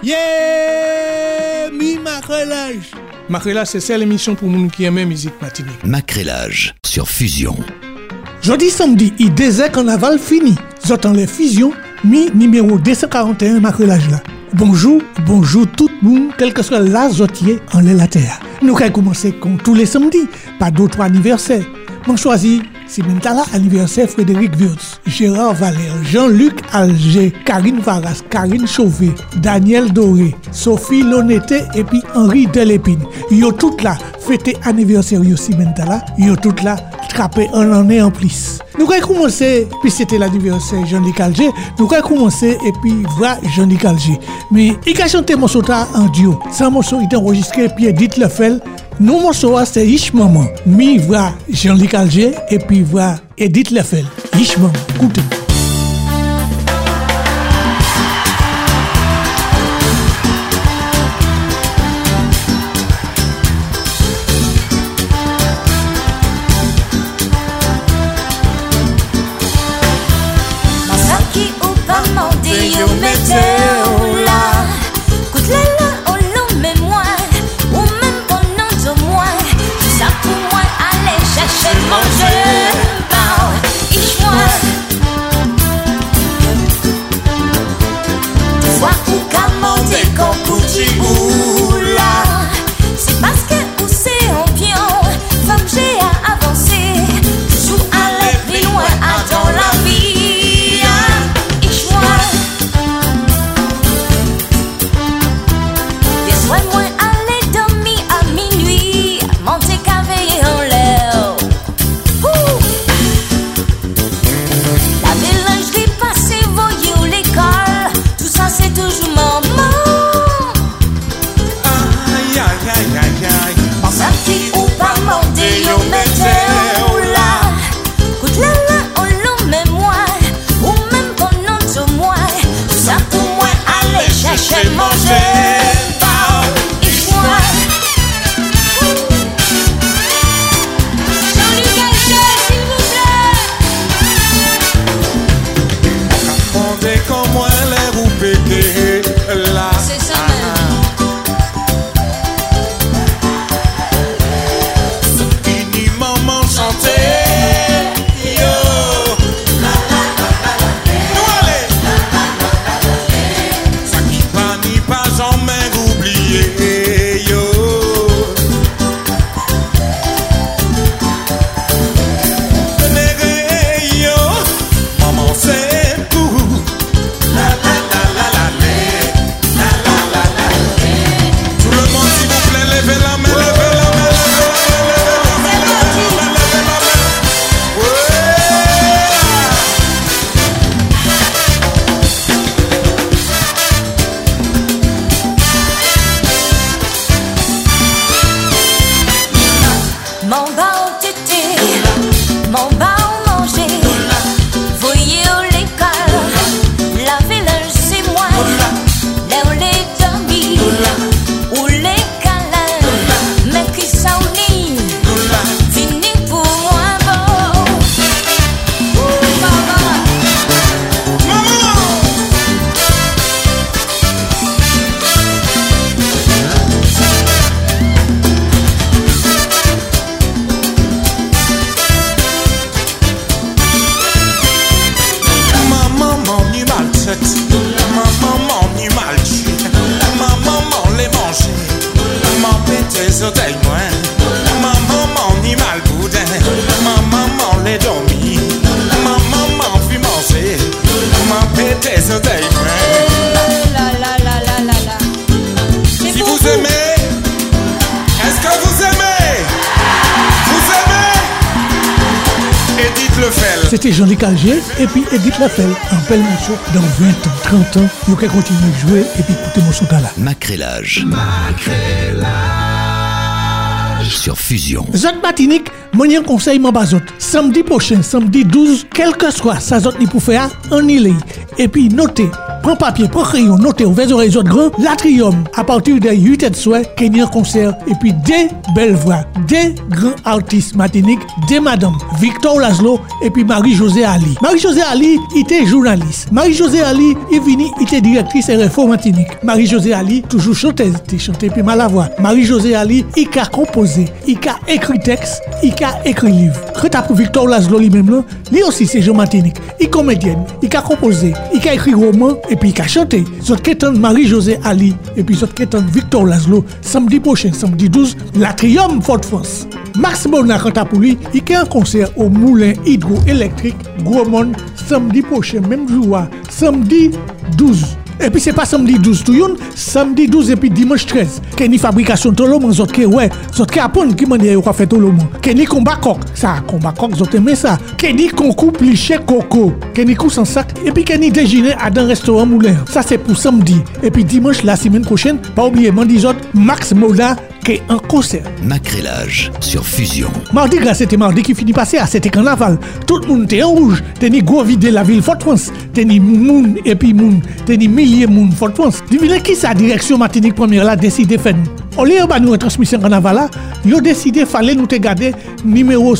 Yeah! Mi Macrelage. Macrelage, c'est celle émission pour nous qui aiment musique matinique. Macrelage sur Fusion. Jeudi samedi, il désert carnaval fini. J'entends les fusions, mi numéro 241 Macrelage là. Bonjour tout le monde, quel que soit la zotier en la terre. Nous allons commencer comme tous les samedis, par d'autres anniversaires. M'en choisi Simentala, anniversaire Frédéric Wirtz, Gérard Valère, Jean-Luc Alger, Karine Varas, Karine Chauvet, Daniel Doré, Sophie Loneté et puis Henri Delépine. Yo tout là, fêté anniversaire yo Simentala, yo tout là, trappé un année en plus. Nous allons commencer, puis c'était l'anniversaire Jean-Luc Alger, nous allons commencer et puis voir Jean-Luc Alger. Mais il a chanté mon sota en duo. Ce morceau est enregistré puis Edith Lefel. Nous morceau c'est Ish Maman. Mi voir Jean-Luc Alger et puis voir Edith Lefel. Ish Maman, écoutez. C'était Jean-Luc Alger et puis Edith Lefel en bel morceau dans 20 ans, 30 ans. Vous pouvez continuer de jouer et puis écouter mon son là. Macrelage sur Fusion. Zot Matinique, mon conseil m'en bazot. Samedi prochain, samedi 12, quel que soit sa zot ni pour faire, en il et puis notez prends papier, prends crayon, notez, ouvrez les oreilles autres grands. L'Atrium, à partir de 8h de soir, qu'il y a un concert. Et puis des belles voix, des grands artistes matiniques, des madame Victor Laszlo et puis Marie-Josée Ali. Marie-Josée Ali, il était journaliste. Marie-Josée Ali, il vini, il était directrice RFO Martinique. Marie-Josée Ali, toujours chanteuse, il chantait puis mal à voix. Marie-Josée Ali, il a composé, il a écrit texte, il a écrit livre. Quand pour Victor Laszlo lui-même là, lui aussi c'est Jean Martinique. Il est comédienne, il a composé, il a écrit roman et puis il a chanté. Zot qu'étant Marie-Josée Ali et puis zot qu'étant Victor Laszlo, samedi prochain, samedi 12, l'Atrium Fort-France. Max Bona quant pour lui, il y a un concert au moulin hydroélectrique Gros Monde samedi prochain, même jour, samedi 12. Et puis c'est pas samedi 12 tout yon, samedi 12 et puis dimanche 13. Keni fabrication toloman zot ke ouais, zot ke apon ki mande yo ka fait toloman. Keni combat coq, ça combat coq zot aimé ça. Keni concours pliché coco, keni coup sans sac et puis keni déjeuner à dans restaurant moulin. Ça c'est pour samedi et puis dimanche la semaine prochaine, pas oublier mandi zot Max Moda qui est en concert. Macrélage sur Fusion. Mardi gras, c'était mardi qui finit passer à c'était carnaval. Tout le monde était en rouge. Teni gros vide la ville Fort-France. Teni moun et puis moun. Teni milliers moun Fort-France. Devinez qui sa direction Martinique première là décidé faire nous. Au lieu de nous transmission carnaval là, ils ont décidé fallait nous te garder numéro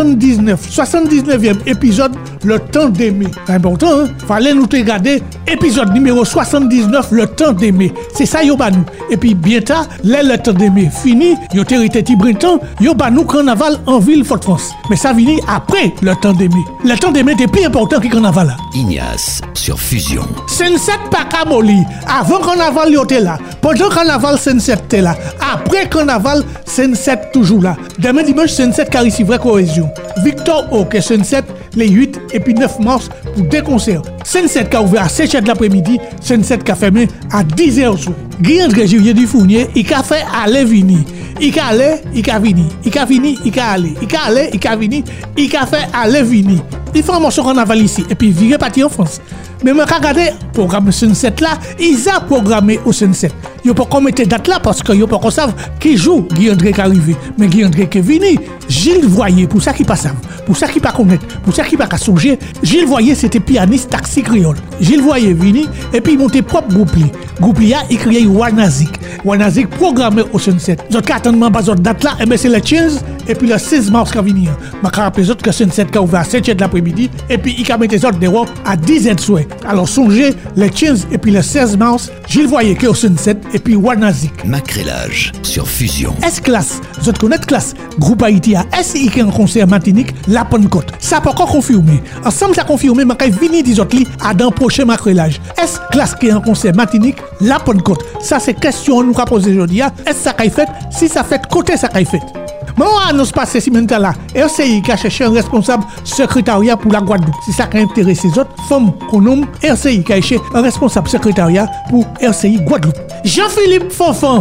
79e épisode le temps d'aimer. C'est important hein. Fallait nous te garder épisode numéro 79 le temps d'aimer. C'est ça yo ba nous. Et puis bientôt le temps d'aimer fini, yo territé ti printemps, yo ba nous carnaval en ville Fort-France. Mais ça vini après le temps d'aimer. Le temps d'aimer était plus important que carnaval là. Ignace sur Fusion. Sunset Pakamoli. Avant carnaval yo était là. Pendant carnaval Sunset était là. Après carnaval Sunset toujours là. Demain dimanche Sunset car ici vraie cohésion. Victor Oke Sunset les 8 et puis 9 mars pour des concerts. Sunset qui a ouvert à 7h de l'après-midi, Sunset qui a fermé à 10h soir. Guy André Julier du Fournier, il a fait aller vini. Il a allé, il a vini. Il a vini, il a allé. Il a allé, il a vini. Il a fait aller vini. Il fait un morceau carnaval ici et puis virer parti en France. Mais moi, quand regarder le programme Sunset là, ils ont programmé au Sunset. Ils n'ont pas mettre date là parce qu'ils n'ont pas savent qui joue Guy André qui est arrivé. Mais Guy André qui est venu, Gilles Voyer, pour ça qui pas savent, pour ça qui pas connaître, pour ça qui pas songer, Gilles Voyer c'était pianiste taxi créole. Gilles Voyer venu et puis il montait propre groupe. Groupe là, il créait Wanazik. Wanazik programmé au Sunset. Vous avez attendre pas cette date là, et bien c'est le 15 et puis le 16 mars qui va venir. Je vais rappeler que Sunset qui a ouvert à 7h de l'après-midi et puis il a mis les autres dehors à 10h de soir. Alors songez le 15 et puis le 16 mars, Gilles Voyer qui est au Sunset et puis Wanazik. Macrélage sur Fusion. S-Class, vous connaissez Class, groupe Haïti à SI qui est en concert Martinique, la Pentecôte. Ça pas encore confirmé. Ensemble ça confirmé, mais quand venir des autres à dans prochain Macrélage. S-Class qui est en concert Martinique, la Pentecôte. Ça c'est question nous qu'a posé aujourd'hui. Est-ce ça qu'a fait? Si ça fait côté ça qu'a fait. Mais on annonce pas ces semaines là. RCI qui a cherché un responsable secrétariat pour la Guadeloupe. C'est ça qui a intéressé les autres femmes qu'on nomme RCI qui a cherché un responsable secrétariat pour RCI Guadeloupe. Jean-Philippe Fonfon,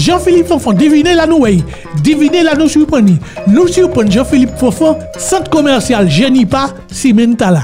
devinez la nous, devinez la nous surprenez. Nous surprenons Jean-Philippe Fonfon, centre commercial Genipa, Cimentala.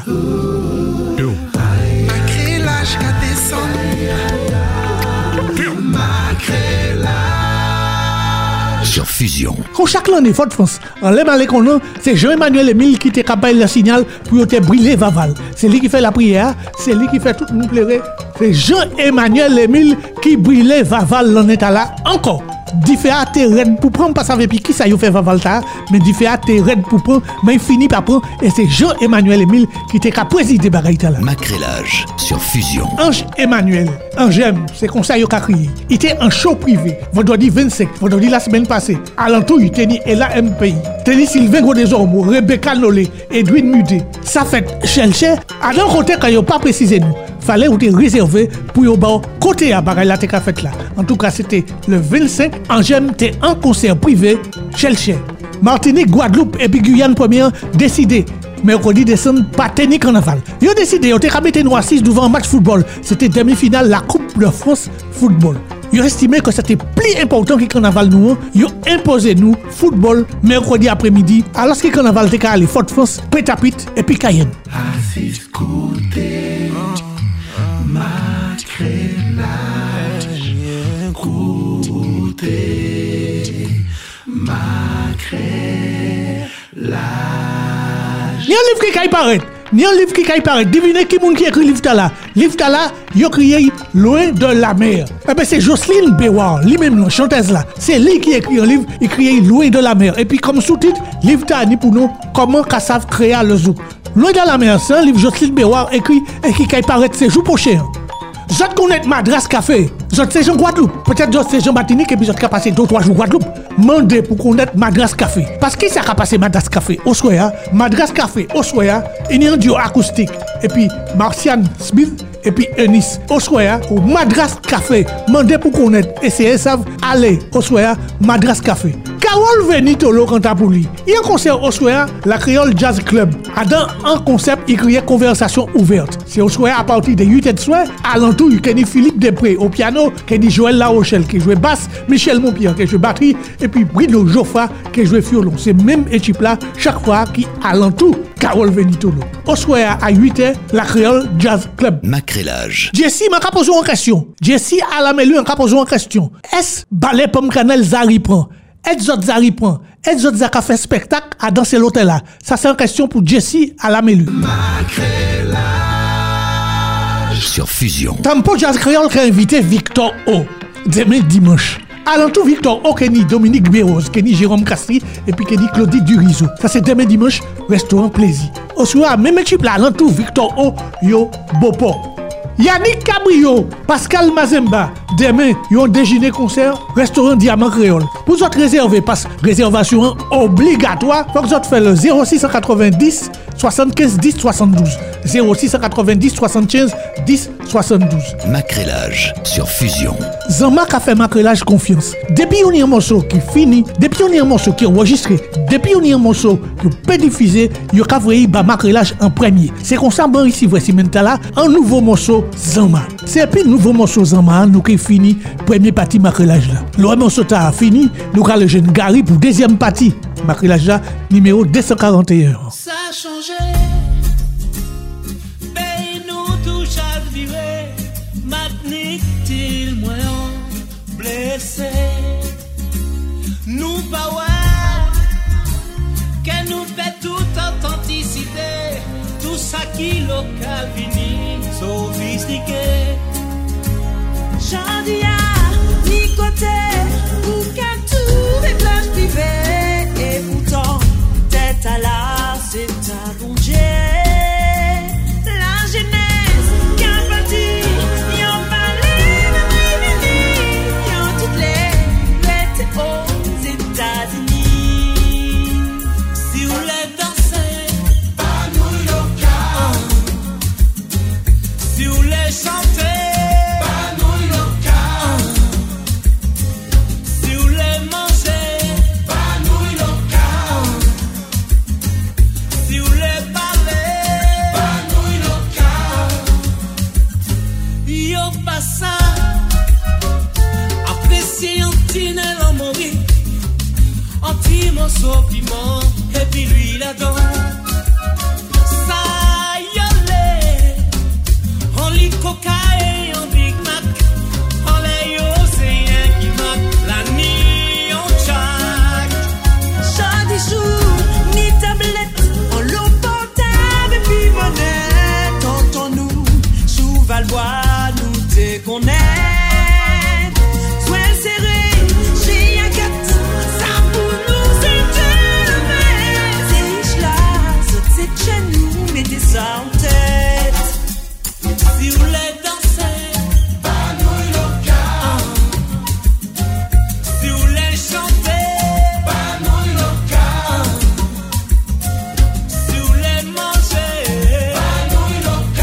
Sur Fusion. Quand chaque année, Fort-France, en l'aime aller qu'on a, c'est Jean-Emmanuel Emile qui te capable le signal pour te brûler Vaval. C'est lui qui fait la prière, c'est lui qui fait tout le monde pleurer. C'est Jean-Emmanuel Emile qui brûlait Vaval l'en état là encore. Différa te red pour prendre, pas savoir qui ça y fait Vavalta, mais Différa te red pour prendre, mais il finit par prendre, et c'est Jean-Emmanuel Emile qui te cap présider bagaïta là. Macrélage sur Fusion. Ange Emmanuel, Angem, c'est comme ça qu'il a crié. Il était en show privé, vendredi 25, vendredi la semaine passée. Alentour, il tenait Ella MPI, tenait Sylvain Godésormo, Rebecca Nolé, Edwin Mudé. Ça fait chercher, à d'un côté, quand il n'a pas précisé nous. Fallait ou te réserver pour yo ba côté à bagay la te ka fait là. En tout cas, c'était le 25 Angem t'es en concert privé Chelche. Martinique, Guadeloupe et puis Guyane première décidé mercredi descendre pas tenir carnaval. Yo décidé yo te ka mettre nous assis devant un match football. C'était demi-finale la Coupe de France football. Ils ont estimé que c'était plus important que le carnaval nous. Ils ont imposé nous football mercredi après-midi alors que le carnaval était allé Fort-France, Pétapit et puis Cayenne. Il y a un livre qui paraît. Ni un livre qui paraît. Devinez qui moun qui écrit livre là. Livre là, il écrit Loin de la mer. Eh ben c'est Jocelyne Béouard, lui-même la chanteuse là. C'est lui qui écrit un livre, écrit Loin de la mer. Et puis comme sous-titre, livre là ni pour nous comment Kassav créa le zouk. Loin de la mer, c'est un livre Jocelyne Béouard écrit et qui paraît ces jours prochains. Vous connaissez Madras Café. Vous êtes Jean Guadeloupe. Peut-être que c'est Jean Martinique et puis vous avez passé 2-3 jours Guadeloupe. Mandez pour connaître Madras Café. Parce que ça a passé Madras Café au Soya. Madras Café au Soya. Il y a un duo acoustique. Et puis Marcian Smith et puis Eunice au Soya. Au Madras Café. Mandez pour connaître. Et c'est ça. Allez au Soya. Madras Café. Carole Venitolo canta pour lui. Il y a un concert au Soya, la Creole Jazz Club. Dans un concept, il criait conversation ouverte. C'est au Soya à partir de 8h de soir. Alentour, il y a Philippe Després au piano, qui dit Joël La Rochelle qui joue basse, Michel Montpierre qui joue batterie, et puis Bruno Joffra qui joue violon. C'est même équipe là, chaque fois qui alentour, Carole Venitolo. Au Soya à 8h, la Creole Jazz Club. Macrélage. Jessie m'a posé une question. Jessie à la mêlée m'a posé une question. Est-ce ballet pomme canal Zari prend? Est-ce que Zari prend? Est-ce que Zaka fait spectacle à danser l'hôtel là? Ça c'est une question pour Jessie à la mêlée. Sur Fusion. Tampo Jazz Créole qui a invité Victor O. Demain dimanche. Alentour Victor O, Kenny Dominique Béroz, Kenny Jérôme Castri et puis Kenny Claudie Durizo. Ça c'est demain dimanche, restaurant Plaisir. Au soir, même équipe là, alentour Victor O, yo Bopo. Yannick Cabrio, Pascal Mazemba, demain, ils ont déjeuner concert, restaurant Diamant Créole. Pour vous réserver, parce que réservation obligatoire, faut que vous faites le 0690 75 10 72. 0690 75 10 72. Macrélage sur Fusion. Zanmak a fait macrélage confiance. Depuis on y a un morceau qui finit, depuis on y a un morceau qui est enregistré, depuis on y a un morceau qui peut diffuser, il y a vrai macrélage en premier. C'est comme ça, bon, ici, voici maintenant un nouveau morceau Zanmak. C'est puis nouveau morceau Zanmak, nous qui fini, premier partie macrélage là. Le morceau a fini, nous avons le jeune Gary pour deuxième partie. Macrélage là, numéro 241. Ça a changé. Nous touche à vivre. Maintenant, moins blessé. Nous pas que nous fait toute authenticité. Tout ça qui local vini, sophistiqué. Chandia, ni côté, ou qu'à tout les plages privées. Et pourtant, tête à la, c'est un bon Dieu. La jeunesse, qu'un petit, y'en parlait, y'en toutes les bêtes aux États-Unis. Si vous voulez danser, pas New York. Si vous voulez chanter, morceau piment et puis lui là-dedans ça y'allait on lit coca et on Big Mac on les océans qui marquent la nuit on chaque chaque jour ni tablette on l'eau portable et puis monnaie t'entends-nous sous Valbois nous te connaît. Ça en tête. Si vous voulez danser, pas New York. Si vous voulez chanter, pas New York. Si vous voulez manger, pas New York.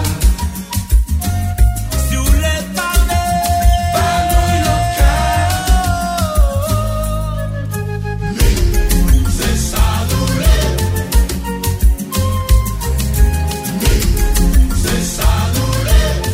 Si vous voulez parler, pas New York. C'est ça douleur. C'est ça douleur.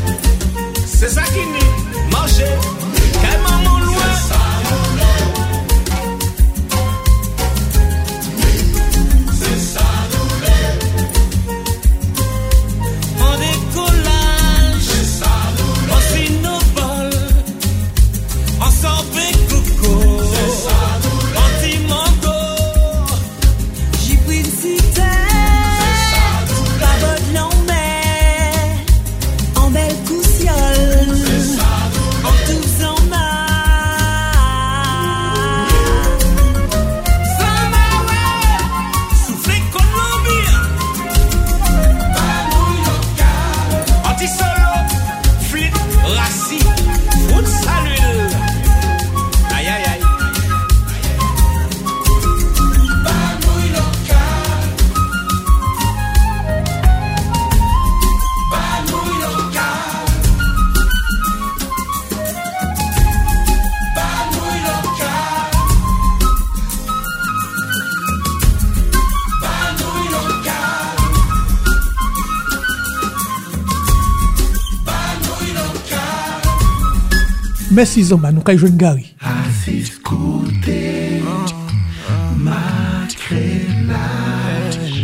Merci Zamba, nous kay jeune Gary. Assis côté ma crélage,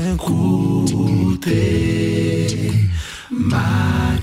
côté ma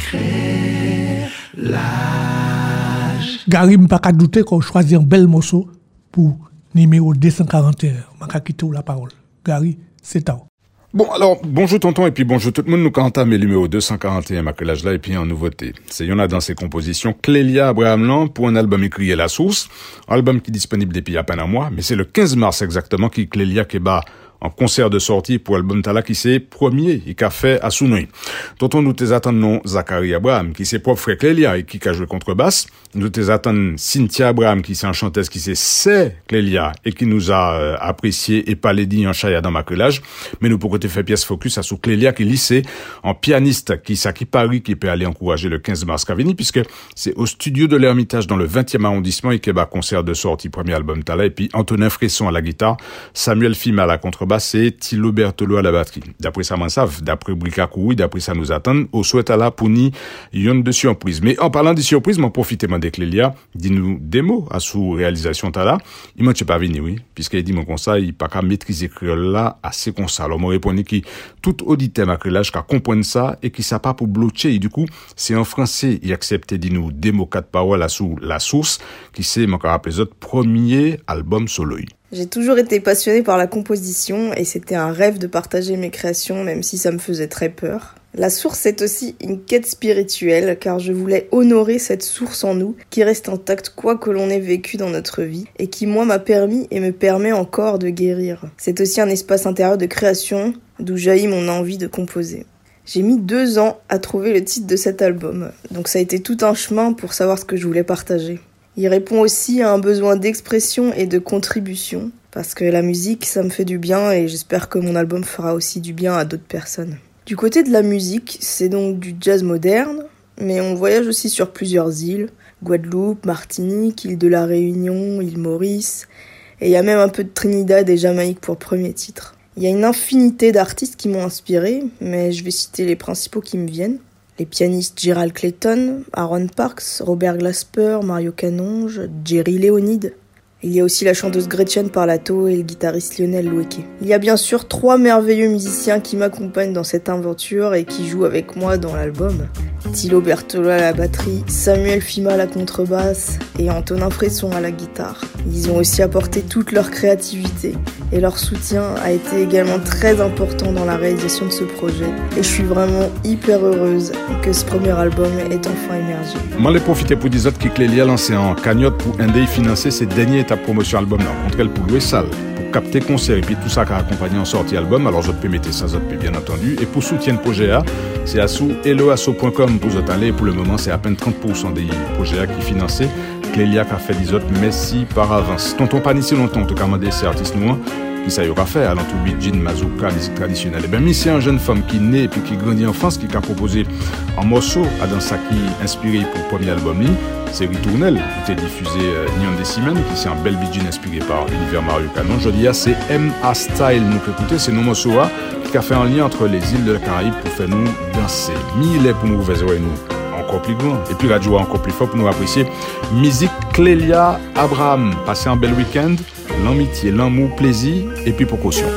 crélage. Gary m'a pas douter qu'on choisit un bel morceau pour numéro 241. M'a quitté la parole. Gary, c'est toi. Bon, alors, bonjour tonton, et puis bonjour tout le monde, nous entamons le numéro 241, ma collage là, et puis en nouveauté. C'est, y'en a dans ses compositions, Clélia Abraham Lan, pour un album écrit à la source, album qui est disponible depuis à peine un mois, mais c'est le 15 mars exactement, qui Clélia qui bat en concert de sortie pour album Tala qui c'est premier et qu'a fait à Sounoui. Tonton nous t'es attendons Zachary Abraham qui c'est propre frère Clélia et qui a joué contrebasse. Nous t'es attendons Cynthia Abraham qui c'est en chanteuse qui c'est Clélia et qui nous a apprécié et parlé dit en chaya dans ma collage. Mais nous pour côté fait pièce focus à sous Clélia qui lycée en pianiste qui Paris qui peut aller encourager le 15 mars Cavini puisque c'est au studio de l'Ermitage dans le 20e arrondissement et qui bat concert de sortie premier album Tala et puis Antonin Fresson à la guitare, Samuel Fima à la contrebasse c'est Thilo Bertolo à la batterie. D'après ça, m'en savent, d'après Brika Koui, d'après ça nous attend, au souhait à la pour ni yon de surprise. Mais en parlant de surprise, m'en profite m'en Clélia, dis-nous des mots à sous réalisation tala. Il m'a pas venu, oui, puisqu'il dit mon conseil, il pas qu'à maîtriser créole là assez comme ça. Alors, moi répondu qui tout auditeur ma créolage qu'à comprendre ça et qui ça pas pour bloquer. Et du coup, c'est en français, il accepte dis-nous des mots quatre paroles à sous la source, qui c'est, mon rappelé les autres, premier album solo. J'ai toujours été passionnée par la composition et c'était un rêve de partager mes créations même si ça me faisait très peur. La source est aussi une quête spirituelle car je voulais honorer cette source en nous qui reste intacte quoi que l'on ait vécu dans notre vie et qui moi m'a permis et me permet encore de guérir. C'est aussi un espace intérieur de création d'où jaillit mon envie de composer. J'ai mis 2 ans à trouver le titre de cet album, donc ça a été tout un chemin pour savoir ce que je voulais partager. Il répond aussi à un besoin d'expression et de contribution, parce que la musique, ça me fait du bien et j'espère que mon album fera aussi du bien à d'autres personnes. Du côté de la musique, c'est donc du jazz moderne, mais on voyage aussi sur plusieurs îles, Guadeloupe, Martinique, île de la Réunion, île Maurice, et il y a même un peu de Trinidad et Jamaïque pour premier titre. Il y a une infinité d'artistes qui m'ont inspiré, mais je vais citer les principaux qui me viennent. Les pianistes Gerald Clayton, Aaron Parks, Robert Glasper, Mario Canonge, Jerry Léonide. Il y a aussi la chanteuse Gretchen Parlato et le guitariste Lionel Loueke. Il y a bien sûr 3 merveilleux musiciens qui m'accompagnent dans cette aventure et qui jouent avec moi dans l'album. Thilo Bertolo à la batterie, Samuel Fima à la contrebasse et Antonin Fresson à la guitare. Ils ont aussi apporté toute leur créativité et leur soutien a été également très important dans la réalisation de ce projet. Et je suis vraiment hyper heureuse que ce premier album ait enfin émergé. Moi, j'ai profité pour dire que Clélia a lancé en cagnotte pour aider financer ses derniers étapes promotion album là, contre elle pour louer salle, pour capter concert et puis tout ça qui a accompagné en sortie album. Alors je peux mettre ça, bien entendu. Et pour soutien de projet A, c'est à sous helloasso.com pour vous aller. Pour le moment, c'est à peine 30% des projets A qui financés. Clélia qui a fait des autres, merci par avance. Tonton pas ni si longtemps, en tout cas, ces artistes noirs, qui ça y aura fait, à l'entour de mazouka, musique traditionnelle. Et bien, mais c'est une jeune femme qui naît et puis qui grandit en France, qui a proposé un morceau à dans ça qui inspiré pour le premier album, c'est Ritournelle, qui était diffusé Nyon des Semaines, qui c'est un bel bidjin inspiré par l'univers Mario Canon. Je dis, c'est M.A. Style, nous écoutez, c'est nos morceaux qui a fait un lien entre les îles de la Caraïbe pour faire nous danser. Mille pour nous faire nous encore plus grand et puis radio encore plus fort pour nous apprécier musique Clélia Abraham. Passez un bel week-end, l'amitié, l'amour, plaisir et puis pour caution.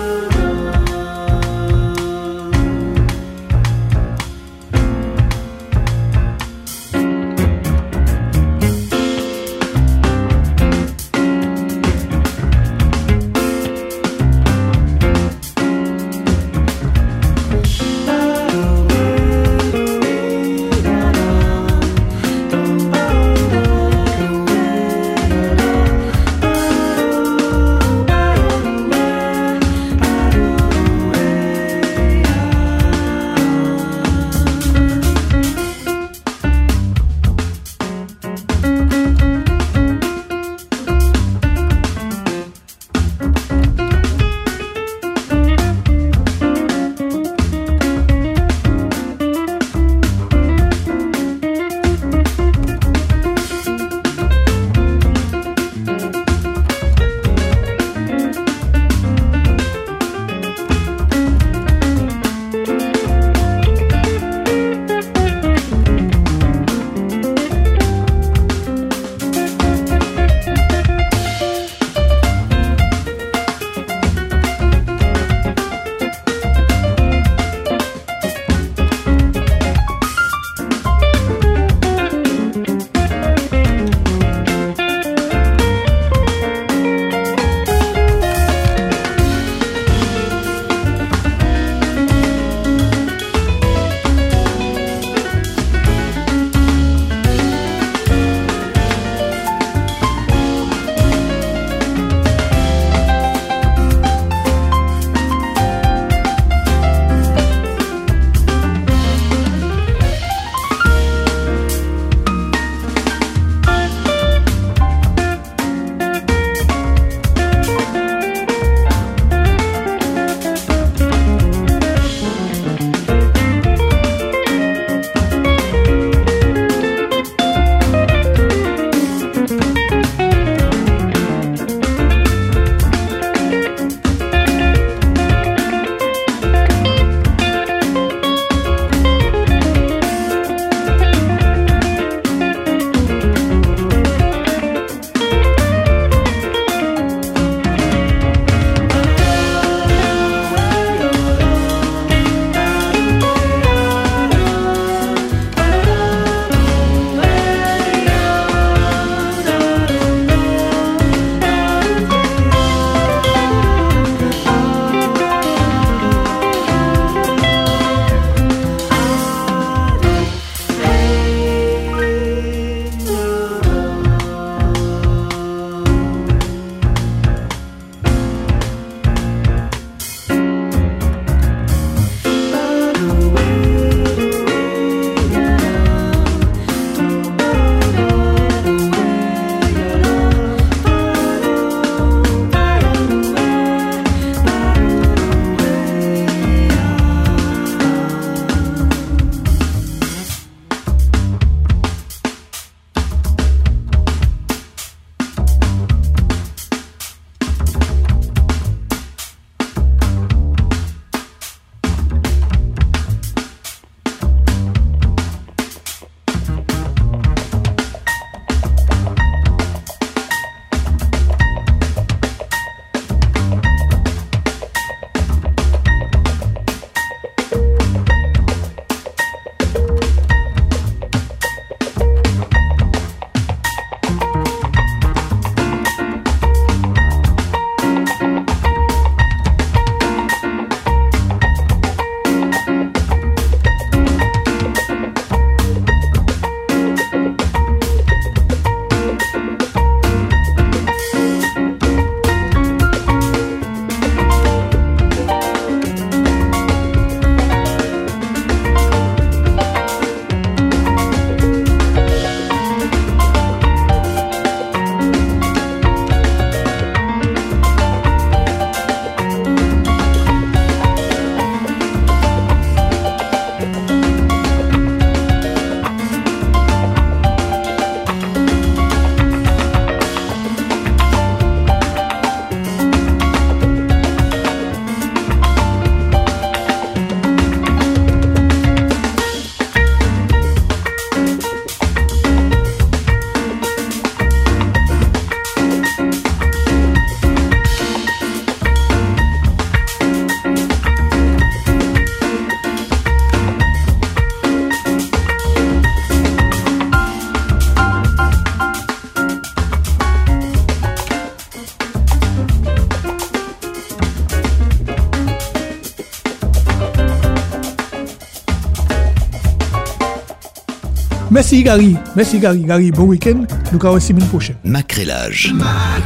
Merci Gary, bon week-end, nous avons semaine prochaine. Macrélage.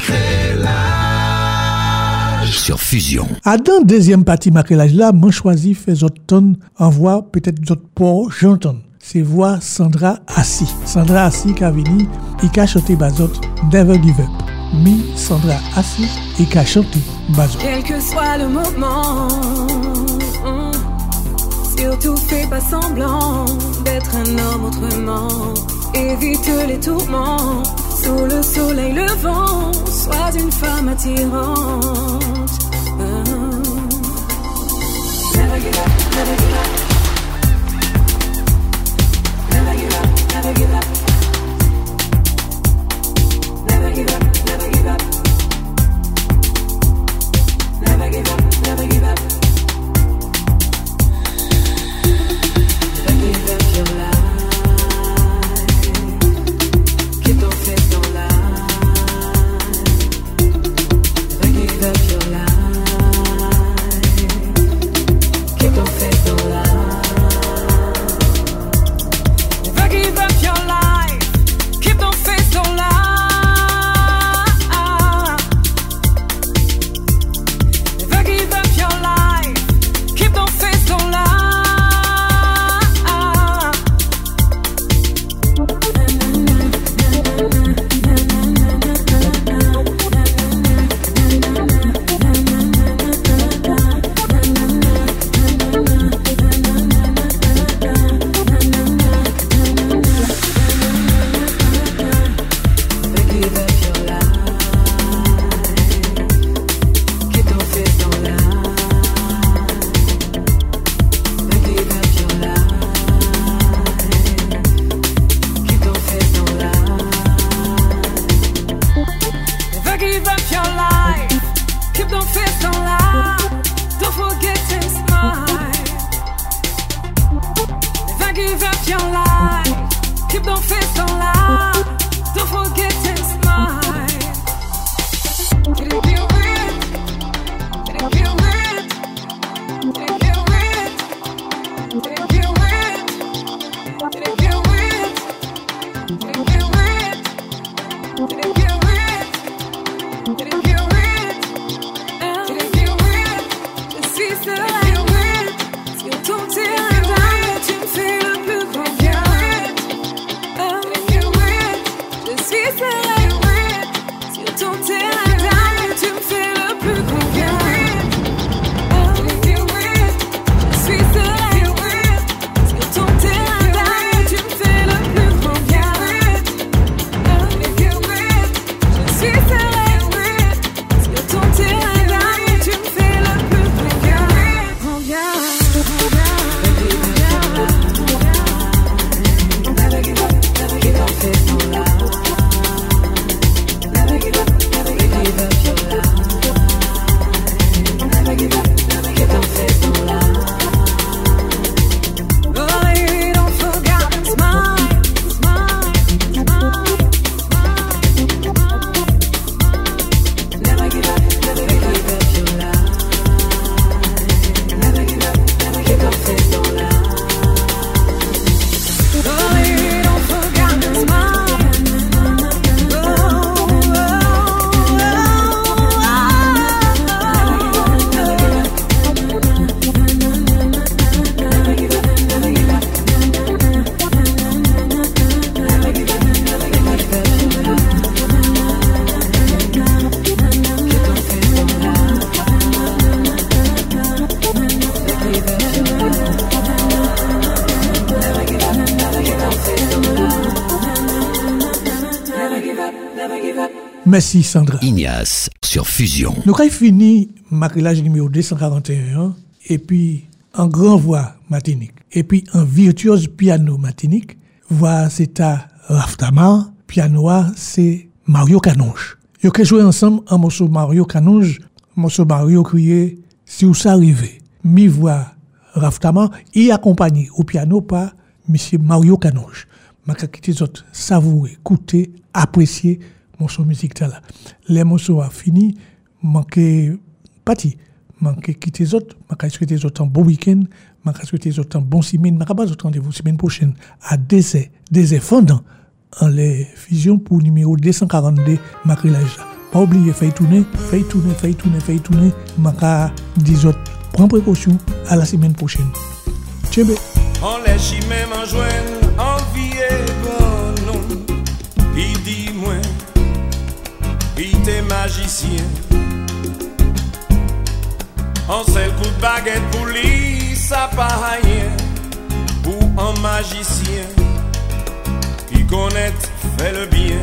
Sur Fusion. À dans deuxième partie macrélage là, moi choisi faire autres tonnes en voix peut-être d'autres pour j'entends. C'est voix Sandra Assi. Sandra Assi qui a venu et a chanté bazot Never Give Up. Sandra Assi et qui a chanté bazot. Quel que soit le moment, surtout fais pas semblant d'être un homme autrement. Évite les tourments, sous le soleil levant, sois une femme attirante. Never give up, never give up. Never give up, never give up. Never give up, never give up. Never give up, never give up. Never give up your life. Keep ton face dans l'âme. Never give up your life. Keep ton face dans l'âme. Never give up your life. Keep ton face dans l'âme. Never give up your life. Keep ton face dans l'âme. Merci Sandra. Ignace sur Fusion. Nous avons fini macrélage numéro 241 et puis en grand voix Martinique et puis en virtuose piano Martinique. Voix c'est à Raftamar, piano c'est Mario Canonge. Ils ont joué ensemble un morceau Mario Canonge, morceau Mario crié si vous arrivez. Mi voix Raftamar et accompagné au piano par monsieur Mario Canonge. Ma quitté autres savourer, écouter, apprécier morceau musique là. Les morceaux a fini, manqué parti, manqué quitter les autres, manqué souhaiter les autres un bon week-end, Je souhaite autant bon semaine, je vais rendez-vous semaine prochaine à des fondants en les fusions pour numéro 242 Macrelage. Pas oublier, faites tourner. Maka 10 autres. Prends précaution à la semaine prochaine. Tchébé. On les chie même en joigne, en vie et bon nom. Il dit moi, il était magicien. On seul coup de baguette pour lui, ça pas rien. Pour un magicien qui connaît, fait le bien.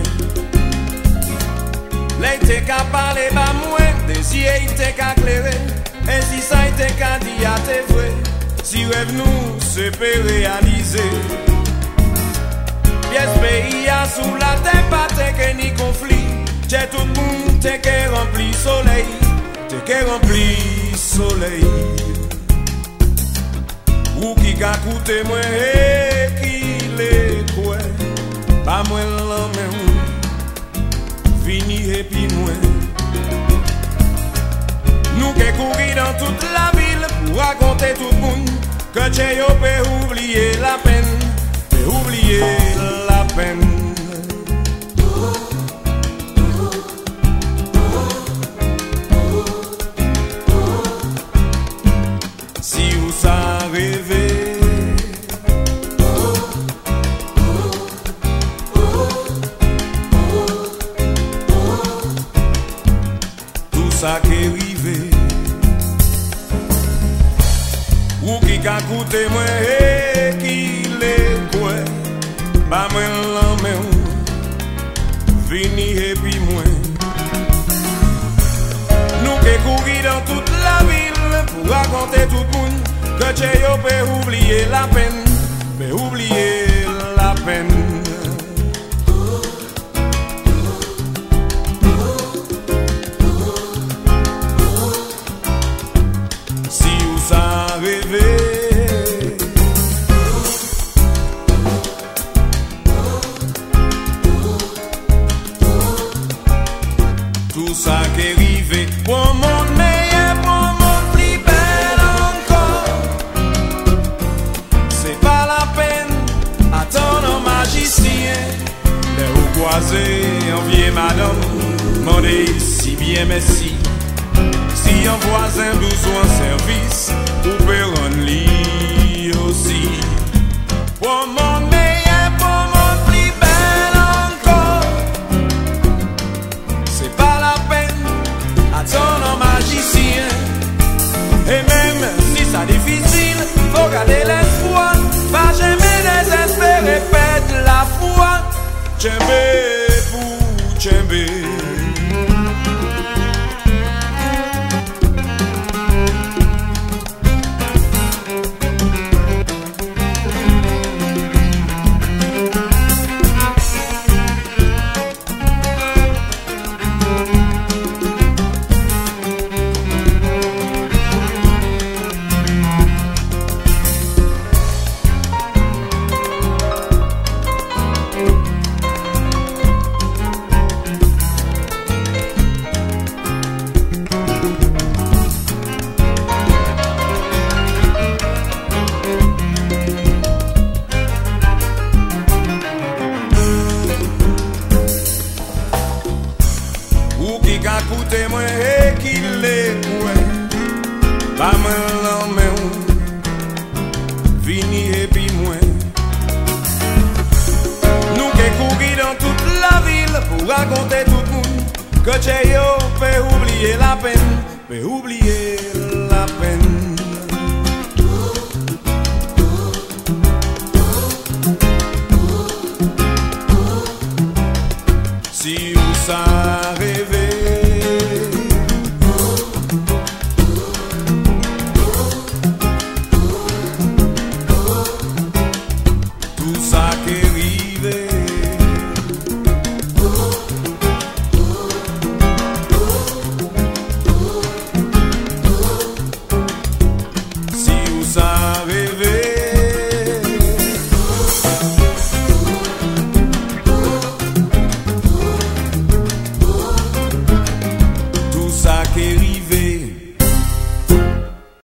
L'été qu'à parler, bah moi, désir était qu'à clairer. Et si ça était qu'à dire, t'es vrai. Si rêve nous se peut réaliser. Pièce pays a sous la terre, pas t'es ni conflit. J'ai tout le monde, t'es qu'est rempli soleil. T'es qu'est rempli soleil. Ou qui qu'a coûté moi et qui l'est quoi. Pas moi l'homme fini et puis moi. Nous qui courir dans toute la ville pour raconter tout le monde que j'ai peut oublier la peine, peut oublier la peine. Si vous ça rêvé, tout ça qui est arrivé. Ou qui qu'a coûté moi et qui l'est quoi. Bah moi l'homme fini et puis moi. Nous qui courir dans toute la ville pour raconter tout le monde que j'ai peut oublier la peine, peut oublier la peine. Si vous ça rêvé, tout ça qui est arrivé pour mon meilleur, pour mon plus bel encore. C'est pas la peine attendre un magicien. Les roues croisées, en vieille madame, demandez si bien merci. Si un voisin besoin service, vous pouvez rendre lui aussi. Pour mon meilleur, pour mon plus bel encore. C'est pas la peine attendre un magicien. Et même si ça difficile, faut garder l'espoir. Pas jamais désespérer, perdre la foi. Tchembé pour tchembé. Raconter tout le monde que j'ai peut oublier la peine, peut oublier